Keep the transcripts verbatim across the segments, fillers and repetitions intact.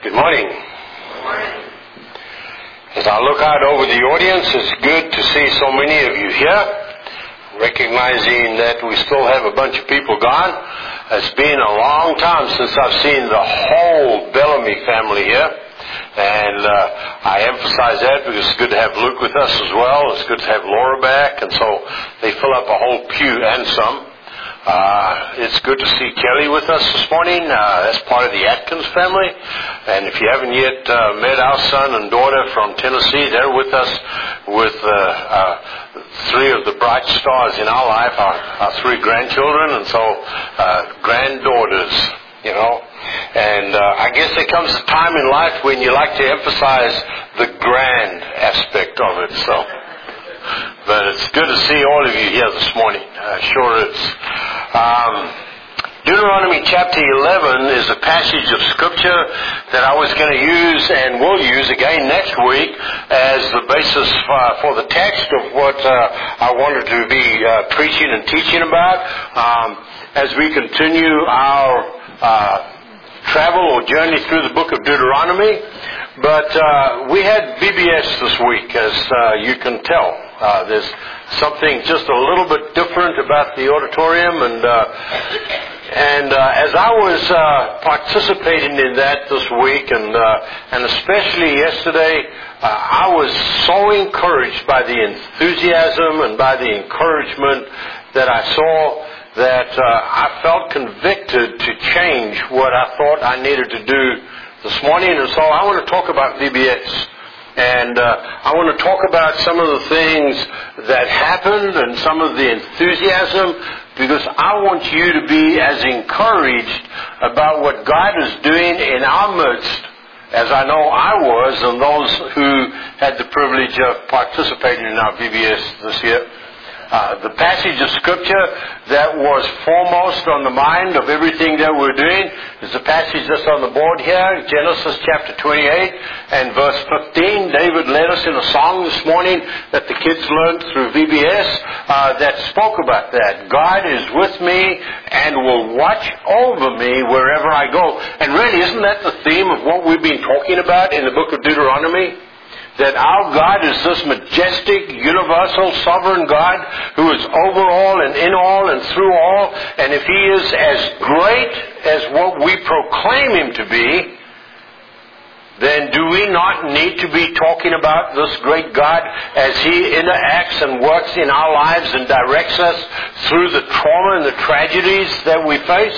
Good morning. Good morning. As I look out over the audience, it's good to see so many of you here, recognizing that we still have a bunch of people gone. It's been a long time since I've seen the whole Bellamy family here, and uh, I emphasize that because it's good to have Luke with us as well. It's good to have Laura back, and so they fill up a whole pew and some. Uh, it's good to see Kelly with us this morning. Uh, that's part of the Atkins family. And if you haven't yet uh, met our son and daughter from Tennessee, they're with us with uh, uh, three of the bright stars in our life, our, our three grandchildren, and so uh, granddaughters, you know. And uh, I guess there comes a time in life when you like to emphasize the grand aspect of it, so... But it's good to see all of you here this morning. Uh, sure it's. Um, Deuteronomy chapter eleven is a passage of Scripture that I was going to use and will use again next week as the basis for, for the text of what uh, I wanted to be uh, preaching and teaching about um, as we continue our uh, travel or journey through the book of Deuteronomy. But uh, we had V B S this week, as uh, you can tell. Uh, there's something just a little bit different about the auditorium, and uh, and uh, as I was uh, participating in that this week, and uh, and especially yesterday, uh, I was so encouraged by the enthusiasm and by the encouragement that I saw that uh, I felt convicted to change what I thought I needed to do this morning, and so I want to talk about V B S. And uh, I want to talk about some of the things that happened and some of the enthusiasm, because I want you to be as encouraged about what God is doing in our midst as I know I was, and those who had the privilege of participating in our V B S this year. Uh, the passage of Scripture that was foremost on the mind of everything that we're doing is the passage that's on the board here, Genesis chapter twenty-eight and verse fifteen. David led us in a song this morning that the kids learned through V B S uh, that spoke about that. God is with me and will watch over me wherever I go. And really, isn't that the theme of what we've been talking about in the book of Deuteronomy? That our God is this majestic, universal, sovereign God who is over all and in all and through all. And if He is as great as what we proclaim Him to be, then do we not need to be talking about this great God as He interacts and works in our lives and directs us through the trauma and the tragedies that we face?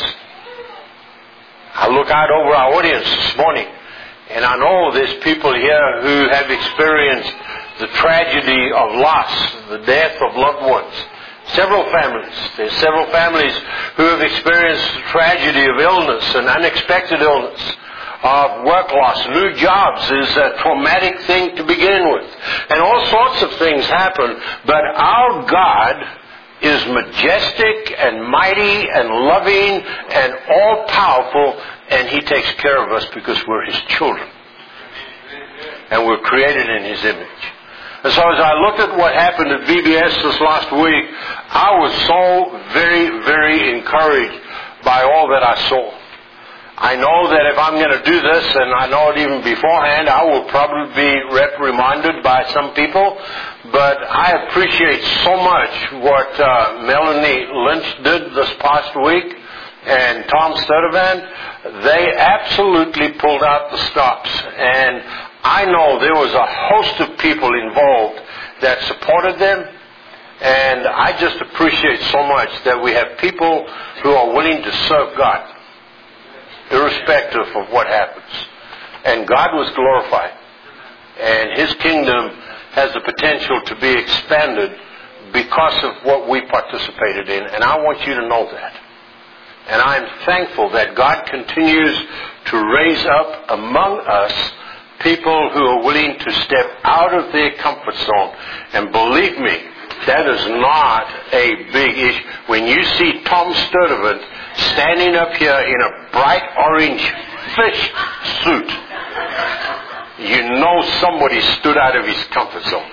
I look out over our audience this morning, and I know there's people here who have experienced the tragedy of loss, the death of loved ones. Several families. There's several families who have experienced the tragedy of illness and unexpected illness, of work loss. New jobs is a traumatic thing to begin with. And all sorts of things happen. But our God is majestic and mighty and loving and all-powerful, and He takes care of us because we're His children. And we're created in His image. And so as I looked at what happened at V B S this last week, I was so very, very encouraged by all that I saw. I know that if I'm going to do this, and I know it even beforehand, I will probably be reprimanded by some people, but I appreciate so much what uh, Melanie Lynch did this past week, and Tom Sturdivant. They absolutely pulled out the stops, and I know there was a host of people involved that supported them, and I just appreciate so much that we have people who are willing to serve God, irrespective of what happens. And God was glorified. And His kingdom has the potential to be expanded because of what we participated in. And I want you to know that. And I'm thankful that God continues to raise up among us people who are willing to step out of their comfort zone. And believe me, that is not a big issue. When you see Tom Sturdivant standing up here in a bright orange fish suit, you know somebody stood out of his comfort zone.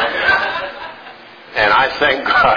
And I thank God.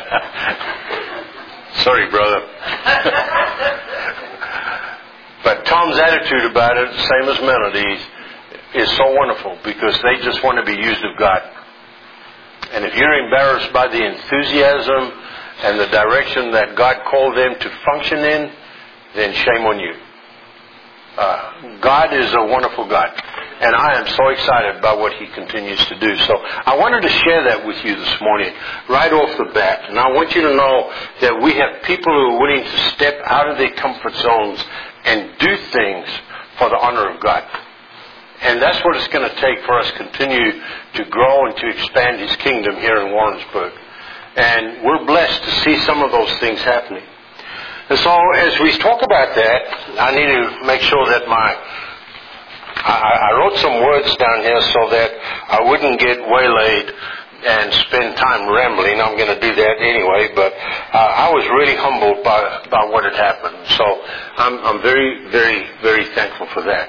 Sorry, brother. But Tom's attitude about it, same as Melody's, is so wonderful because they just want to be used of God. And if you're embarrassed by the enthusiasm and the direction that God called them to function in, then shame on you. Uh, God is a wonderful God. And I am so excited about what He continues to do. So I wanted to share that with you this morning, right off the bat. And I want you to know that we have people who are willing to step out of their comfort zones and do things for the honor of God. And that's what it's going to take for us to continue to grow and to expand His kingdom here in Warrensburg. And we're blessed to see some of those things happening. And so as we talk about that, I need to make sure that my... I, I wrote some words down here so that I wouldn't get waylaid and spend time rambling. I'm going to do that anyway, but uh, I was really humbled by, by what had happened. So I'm, I'm very, very, very thankful for that.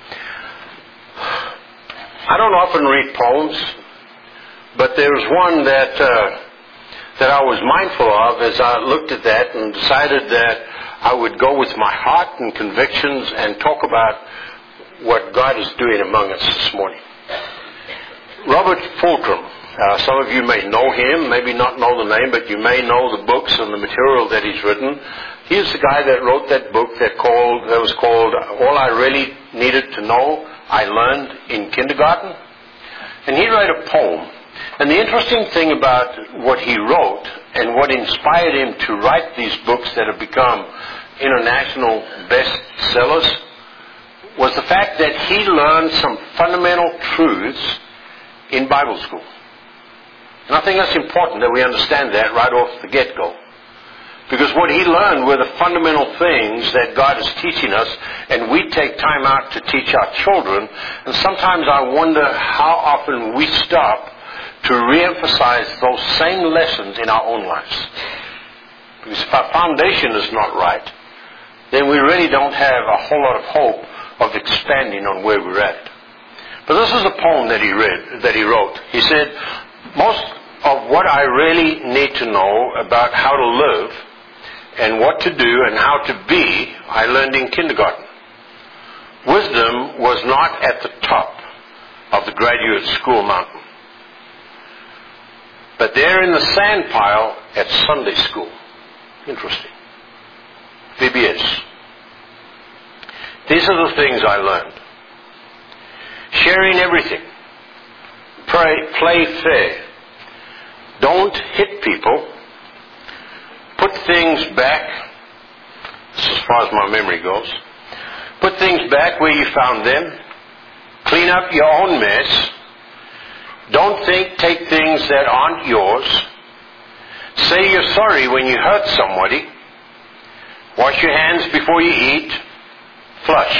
I don't often read poems, but there's one that uh, that I was mindful of as I looked at that and decided that I would go with my heart and convictions and talk about what God is doing among us this morning. Robert Fulghum, uh, some of you may know him, maybe not know the name, but you may know the books and the material that he's written. He's the guy that wrote that book that called that was called All I Really Needed to Know I Learned in Kindergarten. And he wrote a poem. And the interesting thing about what he wrote and what inspired him to write these books that have become international bestsellers was the fact that he learned some fundamental truths in Bible school. And I think that's important that we understand that right off the get-go. Because what he learned were the fundamental things that God is teaching us, and we take time out to teach our children. And sometimes I wonder how often we stop to re-emphasize those same lessons in our own lives. Because if our foundation is not right, then we really don't have a whole lot of hope of expanding on where we're at. But this is a poem that he read, that he wrote. He said, most of what I really need to know about how to live and what to do and how to be, I learned in kindergarten. Wisdom was not at the top of the graduate school mountain, but there in the sand pile at Sunday school. Interesting. V B S. These are the things I learned. Sharing everything. Pray, play fair. Don't hit people. Put things back. This is as far as my memory goes. Put things back where you found them. Clean up your own mess. Don't think, take things that aren't yours. Say you're sorry when you hurt somebody. Wash your hands before you eat. Flush.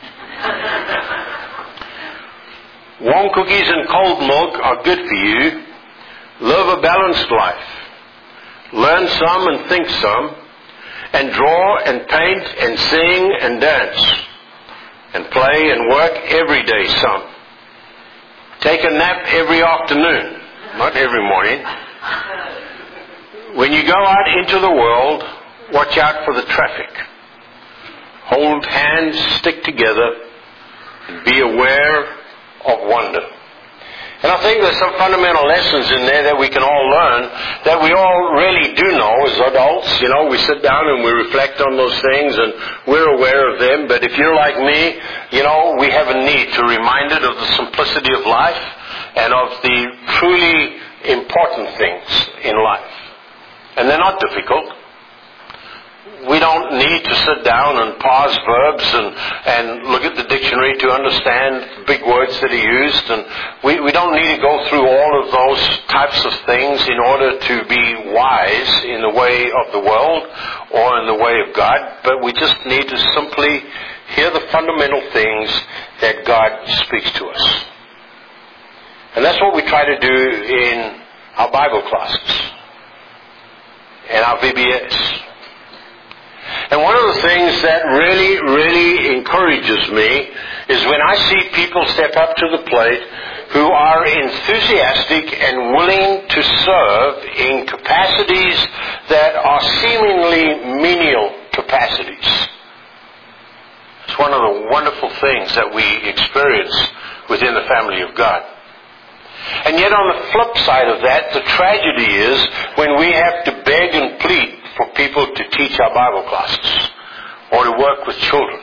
Warm cookies and cold milk are good for you. Live a balanced life. Learn some and think some. And draw and paint and sing and dance. And play and work every day some. Take a nap every afternoon, not every morning. When you go out into the world, watch out for the traffic. Hold hands, stick together, and be aware of wonder. And I think there's some fundamental lessons in there that we can all learn, that we all really do know as adults. You know, we sit down and we reflect on those things and we're aware of them. But if you're like me, you know, we have a need to be reminded of the simplicity of life and of the truly important things in life. And they're not difficult. We don't need to sit down and parse verbs and, and look at the dictionary to understand big words that are used. And we, we don't need to go through all of those types of things in order to be wise in the way of the world or in the way of God. But we just need to simply hear the fundamental things that God speaks to us. And that's what we try to do in our Bible classes and our V B S. And one of the things that really, really encourages me is when I see people step up to the plate who are enthusiastic and willing to serve in capacities that are seemingly menial capacities. It's one of the wonderful things that we experience within the family of God. And yet on the flip side of that, the tragedy is when we have to beg and plead for people to teach our Bible classes or to work with children.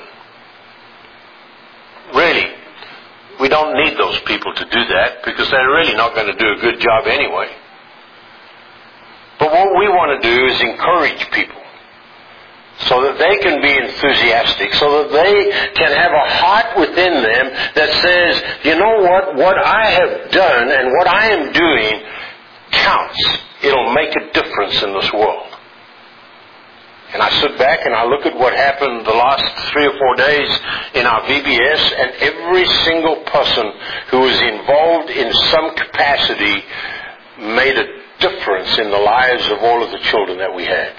Really, we don't need those people to do that because they're really not going to do a good job anyway. But what we want to do is encourage people so that they can be enthusiastic, so that they can have a heart within them that says, you know what, what I have done and what I am doing counts. It'll make a difference in this world. And I sit back and I look at what happened the last three or four days in our V B S, and every single person who was involved in some capacity made a difference in the lives of all of the children that we had.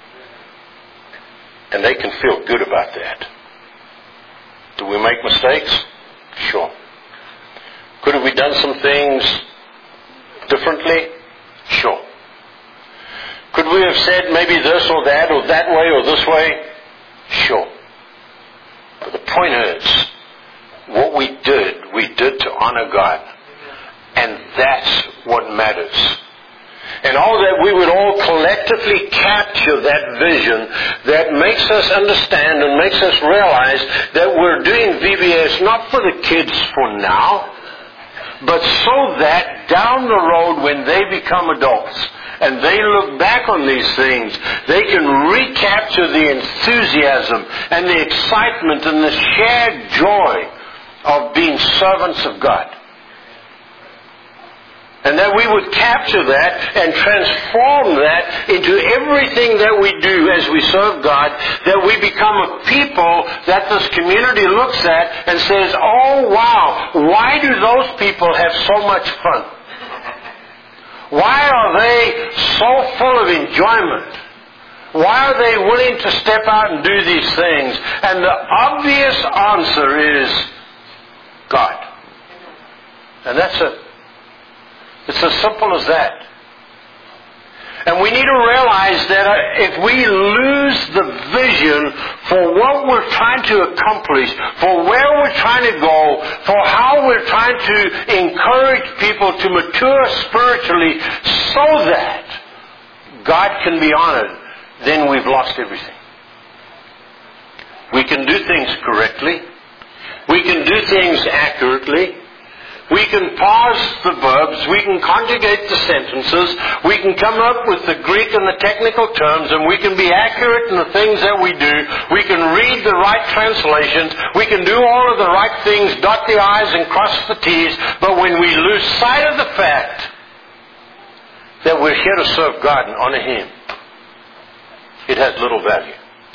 And they can feel good about that. Do we make mistakes? Sure. Could have we done some things differently? Sure. Could we have said maybe this or that or that way or this way? Sure. But the point is, what we did, we did to honor God. And that's what matters. And all that we would all collectively capture that vision that makes us understand and makes us realize that we're doing V B S not for the kids for now, but so that down the road when they become adults and they look back on these things, they can recapture the enthusiasm and the excitement and the shared joy of being servants of God. And that we would capture that and transform that into everything that we do as we serve God, that we become a people that this community looks at and says, oh wow, why do those people have so much fun? Why are they so full of enjoyment? Why are they willing to step out and do these things? And the obvious answer is God. And that's it. It's as simple as that. And we need to realize that if we lose the vision for what we're trying to accomplish, for where we're trying to go, for how we're trying to encourage people to mature spiritually so that God can be honored, then we've lost everything. We can do things correctly. We can do things accurately. We can pause the verbs, we can conjugate the sentences, we can come up with the Greek and the technical terms, and we can be accurate in the things that we do. We can read the right translations, we can do all of the right things, dot the I's and cross the T's, but when we lose sight of the fact that we're here to serve God and honor Him, it has little value.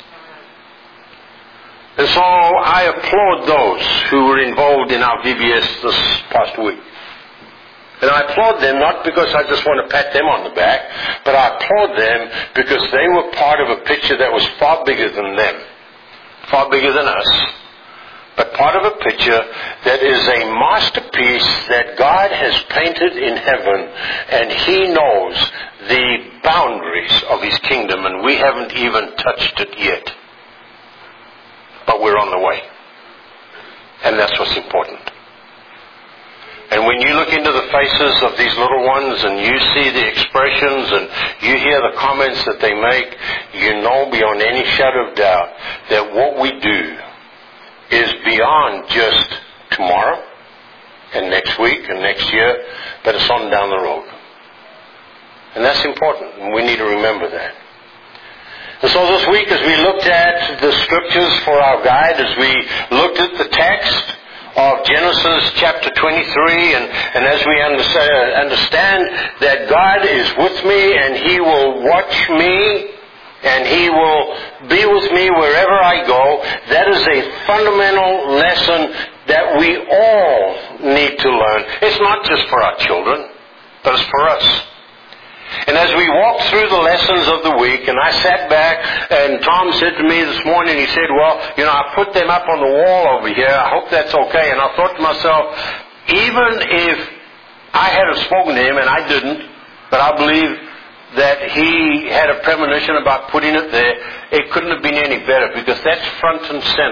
And so I applaud those who were involved in our V B S this past week. And I applaud them not because I just want to pat them on the back, but I applaud them because they were part of a picture that was far bigger than them, far bigger than us, but part of a picture that is a masterpiece that God has painted in heaven, and He knows the boundaries of His kingdom, and we haven't even touched it yet. But we're on the way. And that's what's important. And when you look into the faces of these little ones and you see the expressions and you hear the comments that they make, you know beyond any shadow of doubt that what we do is beyond just tomorrow and next week and next year, but it's on down the road. And that's important, and we need to remember that. And so this week, as we looked at the scriptures for our guide, as we looked at the text of Genesis chapter twenty-three, and, and as we understand that God is with me and He will watch me and He will be with me wherever I go, that is a fundamental lesson that we all need to learn. It's not just for our children, but it's for us. And as we walked through the lessons of the week, and I sat back, and Tom said to me this morning, he said, well, you know, I put them up on the wall over here. I hope that's okay. And I thought to myself, even if I had have spoken to him, and I didn't, but I believe that he had a premonition about putting it there, it couldn't have been any better, because that's front and center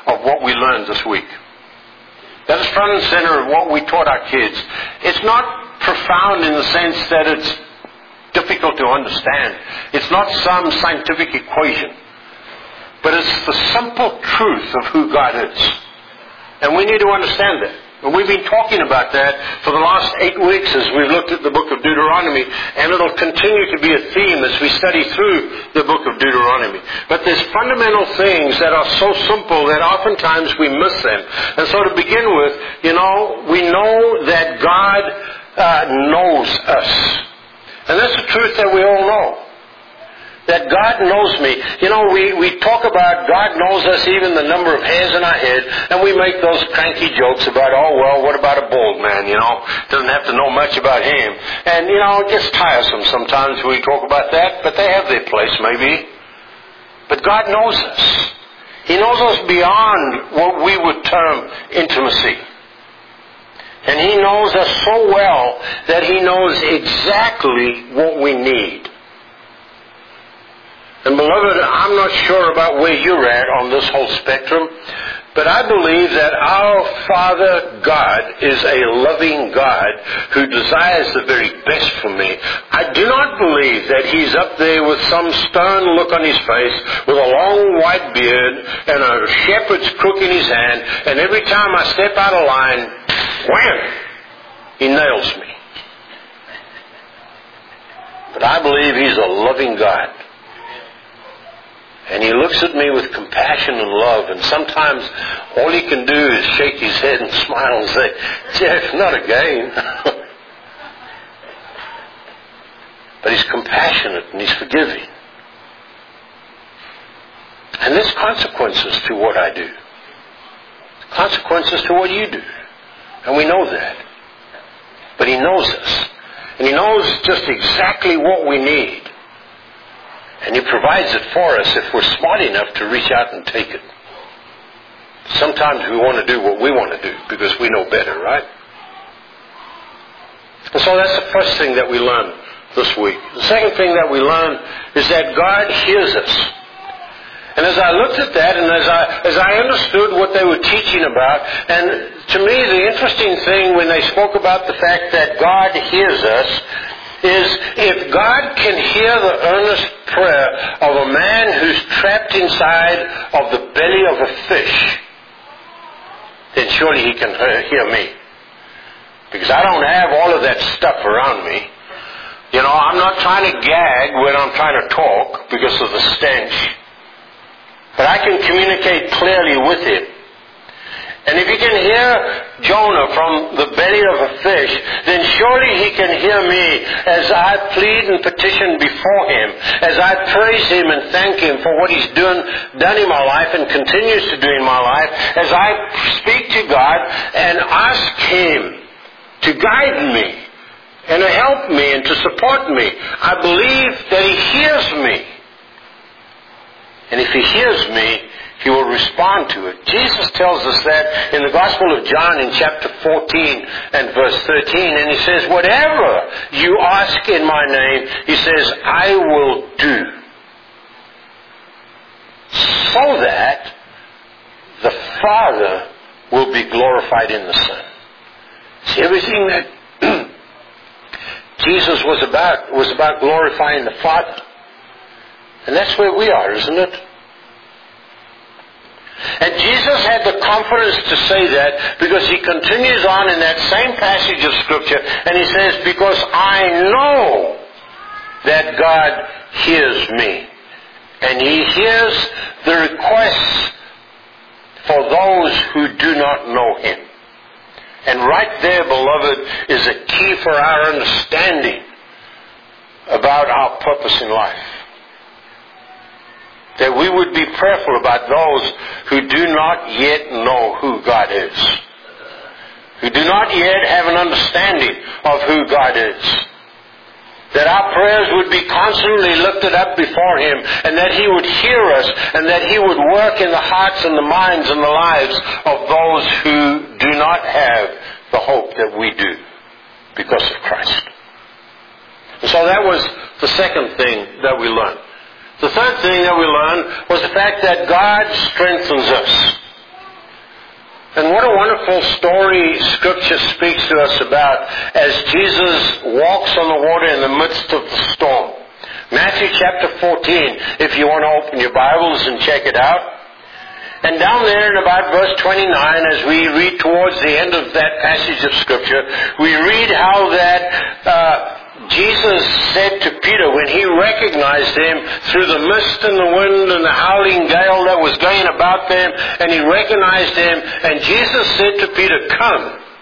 of what we learned this week. That is front and center of what we taught our kids. It's not profound in the sense that it's difficult to understand. It's not some scientific equation. But it's the simple truth of who God is. And we need to understand that. And we've been talking about that for the last eight weeks as we've looked at the book of Deuteronomy, and it'll continue to be a theme as we study through the book of Deuteronomy. But there's fundamental things that are so simple that oftentimes we miss them. And so to begin with, you know, we know that God uh, knows us. And that's the truth that we all know. That God knows me. You know, we, we talk about God knows us, even the number of hairs in our head, and we make those cranky jokes about, oh, well, what about a bald man, you know? Doesn't have to know much about him. And, you know, it gets tiresome sometimes when we talk about that, but they have their place, maybe. But God knows us. He knows us beyond what we would term intimacy. And He knows us so well that He knows exactly what we need. And beloved, I'm not sure about where you're at on this whole spectrum, but I believe that our Father God is a loving God who desires the very best for me. I do not believe that He's up there with some stern look on His face, with a long white beard and a shepherd's crook in His hand, and every time I step out of line, wham, He nails me. But I believe He's a loving God. And He looks at me with compassion and love, and sometimes all He can do is shake His head and smile and say, Jeff, not again. But He's compassionate and He's forgiving. And there's consequences to what I do. Consequences to what you do. And we know that. But He knows us. And He knows just exactly what we need. And He provides it for us if we're smart enough to reach out and take it. Sometimes we want to do what we want to do because we know better, right? And so that's the first thing that we learn this week. The second thing that we learn is that God hears us. And as I looked at that and as I, as I understood what they were teaching about, and to me the interesting thing when they spoke about the fact that God hears us is if God can hear the earnest prayer of a man who's trapped inside of the belly of a fish, then surely He can hear me. Because I don't have all of that stuff around me. You know, I'm not trying to gag when I'm trying to talk because of the stench. But I can communicate clearly with Him. And if He can hear Jonah from the belly of a fish, then surely He can hear me as I plead and petition before Him, as I praise Him and thank Him for what He's done, done in my life and continues to do in my life, as I speak to God and ask Him to guide me and to help me and to support me. I believe that He hears me. And if He hears me, He will respond to it. Jesus tells us that in the Gospel of John in chapter fourteen and verse thirteen. And He says, whatever you ask in my name, He says, I will do. So that the Father will be glorified in the Son. See, everything that Jesus was about was about glorifying the Father. And that's where we are, isn't it? And Jesus had the confidence to say that because He continues on in that same passage of Scripture and He says, because I know that God hears me. And He hears the requests for those who do not know Him. And right there, beloved, is a key for our understanding about our purpose in life. That we would be prayerful about those who do not yet know who God is. Who do not yet have an understanding of who God is. That our prayers would be constantly lifted up before Him, and that He would hear us, and that He would work in the hearts and the minds and the lives of those who do not have the hope that we do because of Christ. And so that was the second thing that we learned. The third thing that we learned was the fact that God strengthens us. And what a wonderful story Scripture speaks to us about as Jesus walks on the water in the midst of the storm. Matthew chapter fourteen, if you want to open your Bibles and check it out. And down there in about verse twenty-nine, as we read towards the end of that passage of Scripture, we read how that uh, Jesus said to Peter, when he recognized him through the mist and the wind and the howling gale that was going about them, and he recognized him, and Jesus said to Peter, "Come."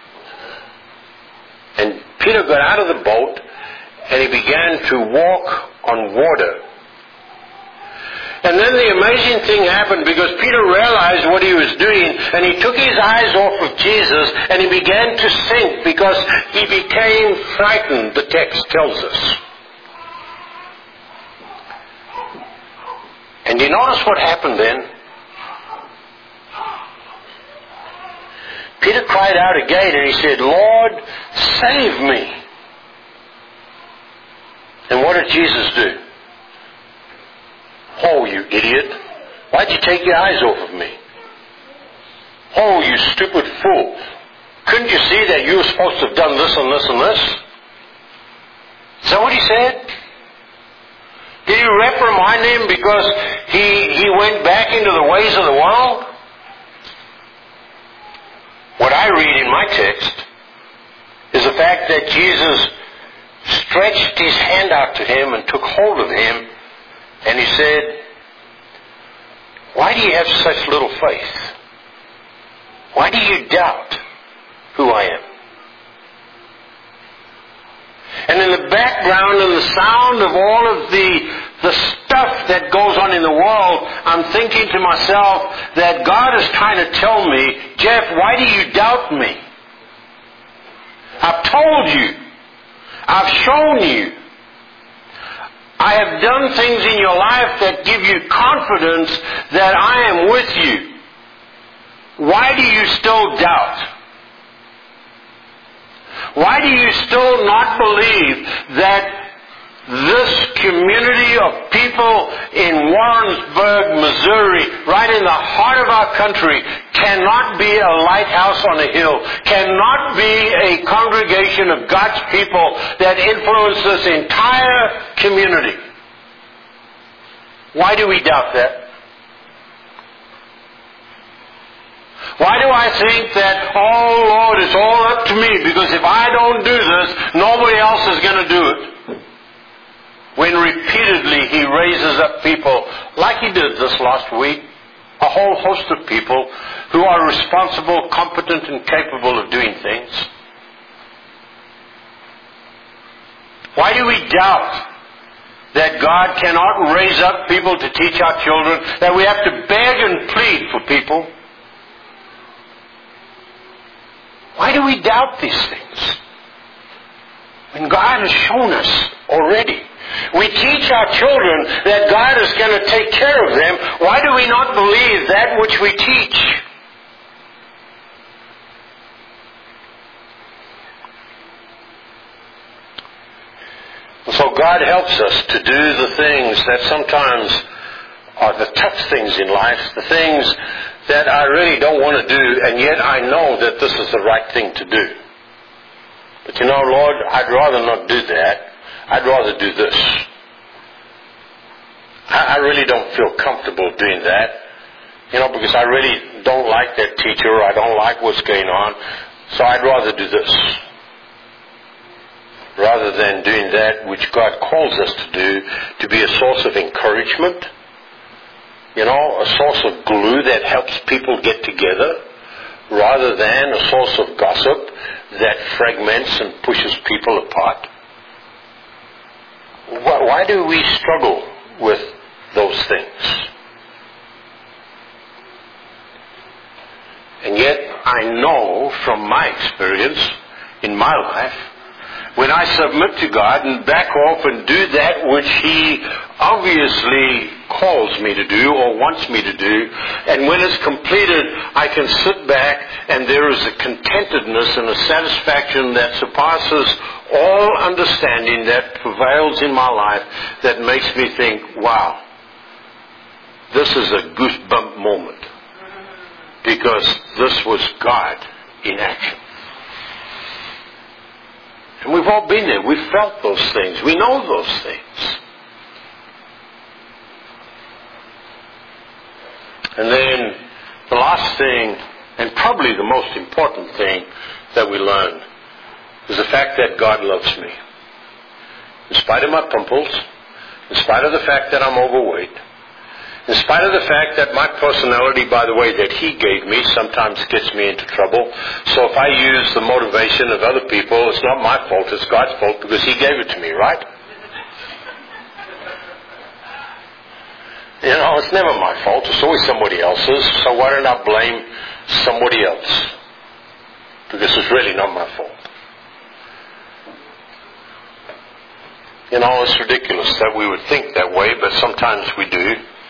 And Peter got out of the boat, and he began to walk on water. And then the amazing thing happened, because Peter realized what he was doing, and he took his eyes off of Jesus, and he began to sink because he became frightened, the text tells us. And you notice what happened then? Peter cried out again, and he said, "Lord, save me." And what did Jesus do? "Oh, you idiot. Why'd you take your eyes off of me? Oh, you stupid fool. Couldn't you see that you were supposed to have done this and this and this?" Is that what he said? Did he reprimand him because he, he went back into the ways of the world? What I read in my text is the fact that Jesus stretched his hand out to him and took hold of him, and he said, "Why do you have such little faith? Why do you doubt who I am?" And in the background and the sound of all of the, the stuff that goes on in the world, I'm thinking to myself that God is trying to tell me, "Jeff, why do you doubt me? I've told you. I've shown you. I have done things in your life that give you confidence that I am with you. Why do you still doubt? Why do you still not believe that this community of people in Warrensburg, Missouri, right in the heart of our country, cannot be a lighthouse on a hill, cannot be a congregation of God's people that influence this entire community?" Why do we doubt that? Why do I think that, "Oh Lord, it's all up to me, because if I don't do this, nobody else is going to do it"? When repeatedly He raises up people, like He did this last week, a whole host of people who are responsible, competent, and capable of doing things. Why do we doubt that God cannot raise up people to teach our children, that we have to beg and plead for people? Why do we doubt these things when God has shown us already? We teach our children that God is going to take care of them. Why do we not believe that which we teach? And so God helps us to do the things that sometimes are the tough things in life, the things that I really don't want to do, and yet I know that this is the right thing to do. But you know, Lord, I'd rather not do that. I'd rather do this. I, I really don't feel comfortable doing that, you know, because I really don't like that teacher, or I don't like what's going on, so I'd rather do this, rather than doing that which God calls us to do, to be a source of encouragement, you know, a source of glue that helps people get together, rather than a source of gossip that fragments and pushes people apart. Why do we struggle with those things? And yet I know from my experience in my life, when I submit to God and back off and do that which He obviously calls me to do or wants me to do, and when it's completed, I can sit back and there is a contentedness and a satisfaction that surpasses all understanding that prevails in my life, that makes me think, wow, this is a goosebump moment. because this was God in action. And we've all been there. We've felt those things. We know those things. And then the last thing, and probably the most important thing that we learn, is the fact that God loves me. In spite of my pimples, in spite of the fact that I'm overweight, in spite of the fact that my personality, by the way, that He gave me sometimes gets me into trouble. So if I use the motivation of other people, it's not my fault, it's God's fault because He gave it to me, right? You know, it's never my fault. It's always somebody else's. So why don't I blame somebody else? Because it's really not my fault. You know, it's ridiculous that we would think that way, but sometimes we do.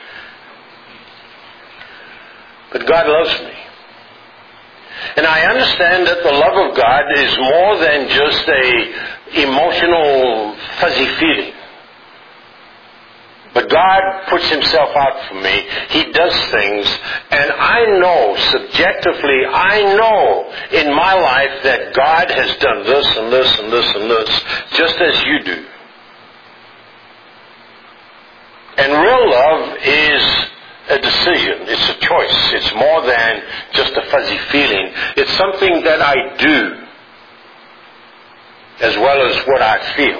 But God loves me. And I understand that the love of God is more than just a emotional fuzzy feeling. But God puts Himself out for me. He does things. And I know, subjectively, I know in my life that God has done this and this and this and this, just as you do. And real love is a decision. It's a choice. It's more than just a fuzzy feeling. It's something that I do as well as what I feel.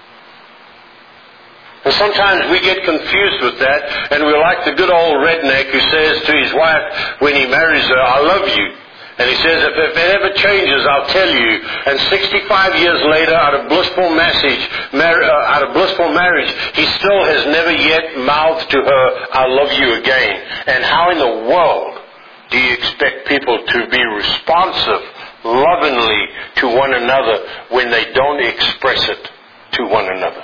And sometimes we get confused with that, and we're like the good old redneck who says to his wife when he marries her, I love you. And he says, if, if it ever changes, I'll tell you. And sixty-five years later, out of blissful message, mar- uh, out of blissful marriage, he still has never yet mouthed to her, I love you again. And how in the world do you expect people to be responsive lovingly to one another when they don't express it to one another?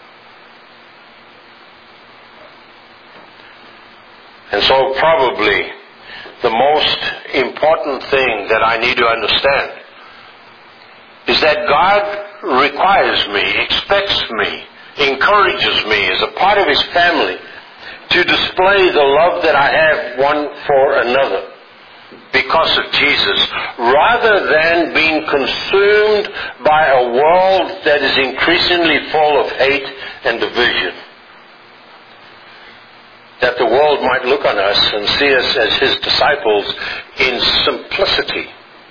And so probably the most important thing that I need to understand is that God requires me, expects me, encourages me as a part of His family to display the love that I have one for another because of Jesus, rather than being consumed by a world that is increasingly full of hate and division. That the world might look on us and see us as His disciples in simplicity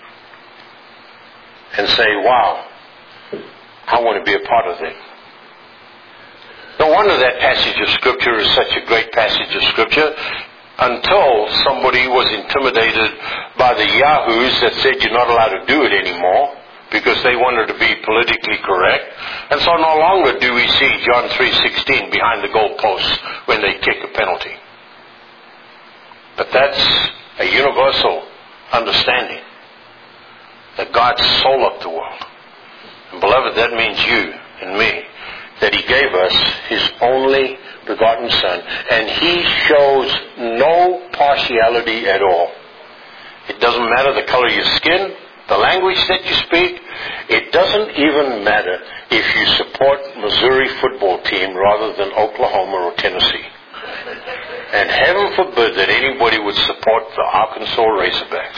and say, wow, I want to be a part of them. No wonder that passage of Scripture is such a great passage of Scripture, until somebody was intimidated by the yahoos that said you're not allowed to do it anymore because they wanted to be politically correct. And so no longer do we see John three sixteen behind the goalposts when they kick a penalty. But that's a universal understanding that God so loved the world. And beloved, that means you and me, that He gave us His only begotten Son. And He shows no partiality at all. It doesn't matter the color of your skin, the language that you speak. It doesn't even matter if you support Missouri football team rather than Oklahoma or Tennessee. And heaven forbid that anybody would support the Arkansas Razorbacks.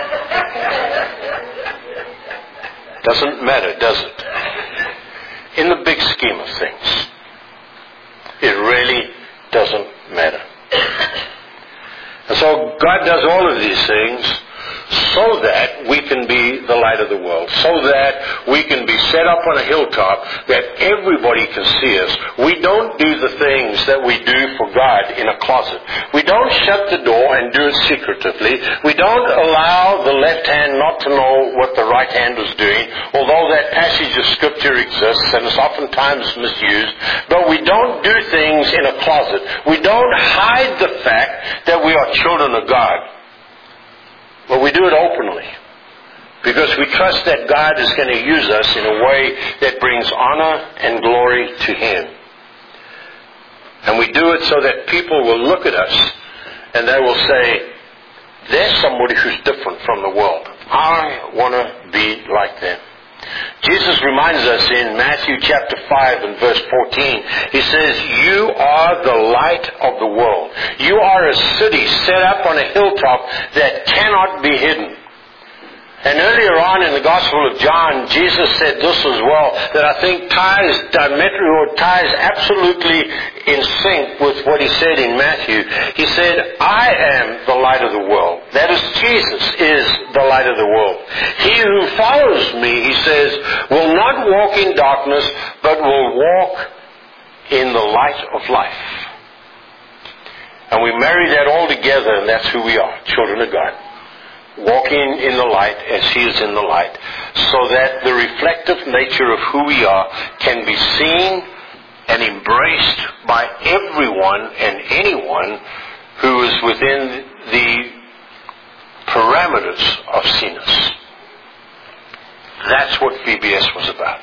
Doesn't matter, does it? In the big scheme of things, it really doesn't matter. And so God does all of these things so that we can be the light of the world, so that we can be set up on a hilltop that everybody can see us. We don't do the things that we do for God in a closet. We don't shut the door and do it secretively. We don't allow the left hand not to know what the right hand is doing, although that passage of Scripture exists and is oftentimes misused. But we don't do things in a closet. We don't hide the fact that we are children of God. But we do it openly because we trust that God is going to use us in a way that brings honor and glory to Him. And we do it so that people will look at us and they will say, there's somebody who's different from the world. I want to be like them. Jesus reminds us in Matthew chapter five and verse fourteen, He says, you are the light of the world. You are a city set up on a hilltop that cannot be hidden. And earlier on in the Gospel of John, Jesus said this as well, that I think ties diametrically or ties absolutely in sync with what He said in Matthew. He said, I am the light of the world. That is, Jesus is the light of the world. He who follows me, He says, will not walk in darkness, but will walk in the light of life. And we marry that all together, and that's who we are, children of God. Walking in the light as He is in the light, so that the reflective nature of who we are can be seen and embraced by everyone and anyone who is within the parameters of seeing us. That's what V B S was about.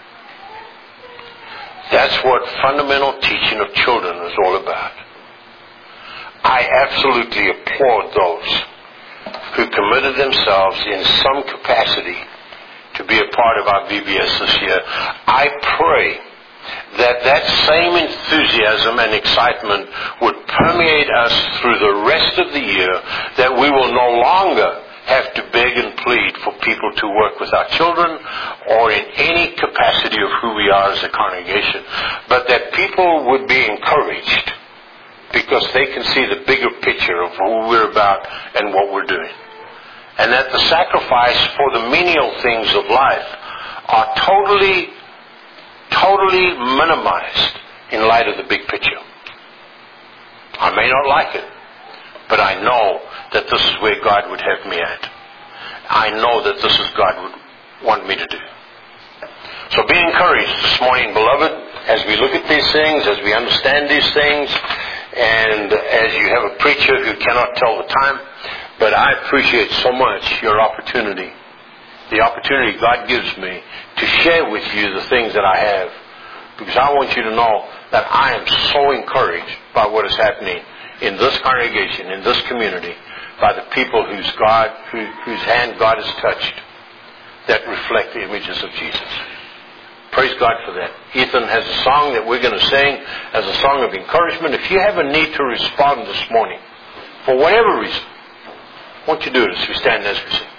That's what fundamental teaching of children is all about. I absolutely applaud those who committed themselves in some capacity to be a part of our V B S this year. I pray that that same enthusiasm and excitement would permeate us through the rest of the year, that we will no longer have to beg and plead for people to work with our children or in any capacity of who we are as a congregation, but that people would be encouraged because they can see the bigger picture of who we're about and what we're doing. And that the sacrifice for the menial things of life are totally, totally minimized in light of the big picture. I may not like it, but I know that this is where God would have me at. I know that this is God would want me to do. So be encouraged this morning, beloved, as we look at these things, as we understand these things, and as you have a preacher who cannot tell the time. But I appreciate so much your opportunity, the opportunity God gives me to share with you the things that I have. Because I want you to know that I am so encouraged by what is happening in this congregation, in this community, by the people whose God, who, whose hand God has touched, that reflect the images of Jesus. Praise God for that. Ethan has a song that we're going to sing as a song of encouragement. If you have a need to respond this morning, for whatever reason, won't you do it as we stand as we sing?